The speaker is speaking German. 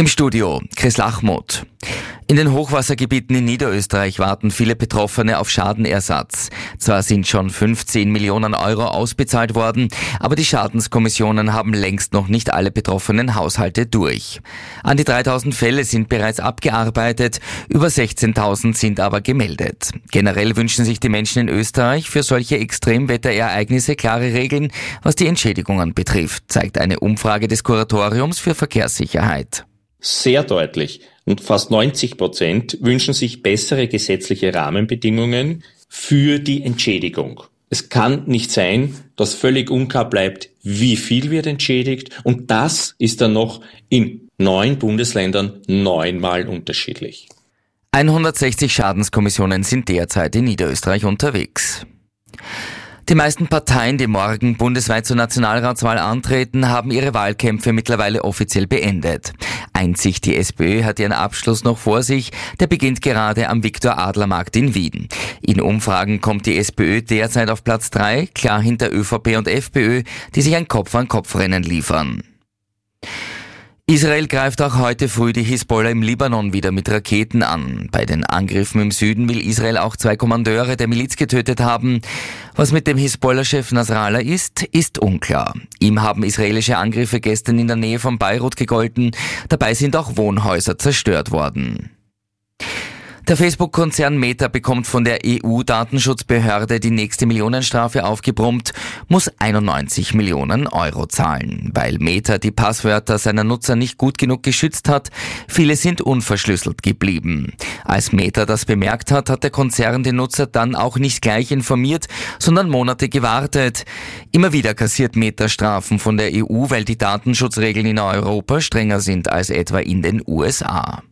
Im Studio Chris Lachmuth. In den Hochwassergebieten in Niederösterreich warten viele Betroffene auf Schadenersatz. Zwar sind schon 15 Millionen Euro ausbezahlt worden, aber die Schadenskommissionen haben längst noch nicht alle betroffenen Haushalte durch. An die 3000 Fälle sind bereits abgearbeitet, über 16.000 sind aber gemeldet. Generell wünschen sich die Menschen in Österreich für solche Extremwetterereignisse klare Regeln, was die Entschädigungen betrifft, zeigt eine Umfrage des Kuratoriums für Verkehrssicherheit. Sehr deutlich. Und fast 90% wünschen sich bessere gesetzliche Rahmenbedingungen für die Entschädigung. Es kann nicht sein, dass völlig unklar bleibt, wie viel wird entschädigt. Und das ist dann noch in 9 Bundesländern 9-mal unterschiedlich. 160 Schadenskommissionen sind derzeit in Niederösterreich unterwegs. Die meisten Parteien, die morgen bundesweit zur Nationalratswahl antreten, haben ihre Wahlkämpfe mittlerweile offiziell beendet. Einzig die SPÖ hat ihren Abschluss noch vor sich, der beginnt gerade am Viktor-Adler-Markt in Wien. In Umfragen kommt die SPÖ derzeit auf Platz 3, klar hinter ÖVP und FPÖ, die sich ein Kopf-an-Kopf-Rennen liefern. Israel greift auch heute früh die Hisbollah im Libanon wieder mit Raketen an. Bei den Angriffen im Süden will Israel auch 2 Kommandeure der Miliz getötet haben. Was mit dem Hisbollah-Chef Nasrallah ist unklar. Ihm haben israelische Angriffe gestern in der Nähe von Beirut gegolten. Dabei sind auch Wohnhäuser zerstört worden. Der Facebook-Konzern Meta bekommt von der EU-Datenschutzbehörde die nächste Millionenstrafe aufgebrummt, muss 91 Millionen Euro zahlen. Weil Meta die Passwörter seiner Nutzer nicht gut genug geschützt hat, viele sind unverschlüsselt geblieben. Als Meta das bemerkt hat, hat der Konzern den Nutzer dann auch nicht gleich informiert, sondern Monate gewartet. Immer wieder kassiert Meta Strafen von der EU, weil die Datenschutzregeln in Europa strenger sind als etwa in den USA.